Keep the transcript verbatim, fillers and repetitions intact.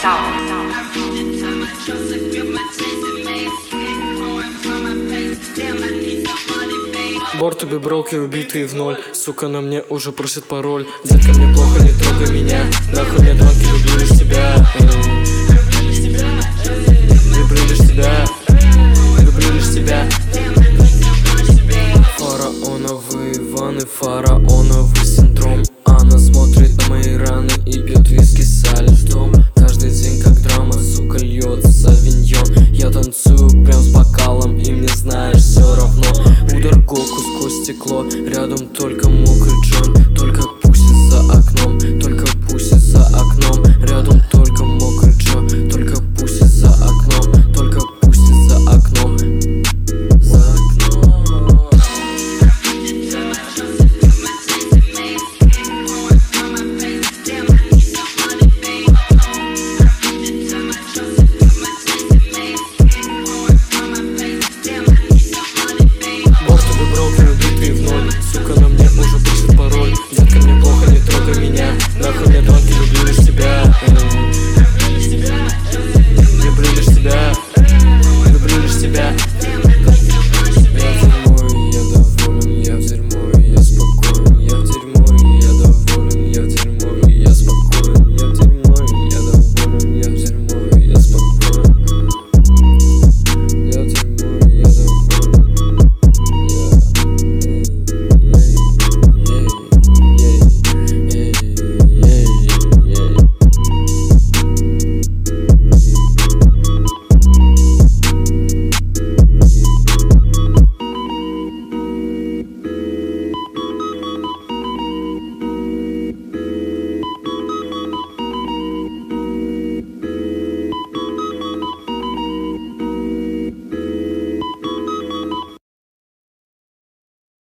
Борт тебе броки, убитые в ноль. Сука, на мне уже просит пароль. Детка, мне плохо, не трогай меня. Нахуй мне дранки, люблю лишь тебя. Люблю лишь тебя. Люблю лишь тебя. Фараоновые ванны, фараоновый синдром. Она смотрит на мои раны и пьет виски со льдом. Каждый день как драма, сука, льется савиньон. Я танцую прям с бокалом, и мне, знаешь, все равно. Удар Гоку сквозь стекло, рядом только мокрый Джон. Только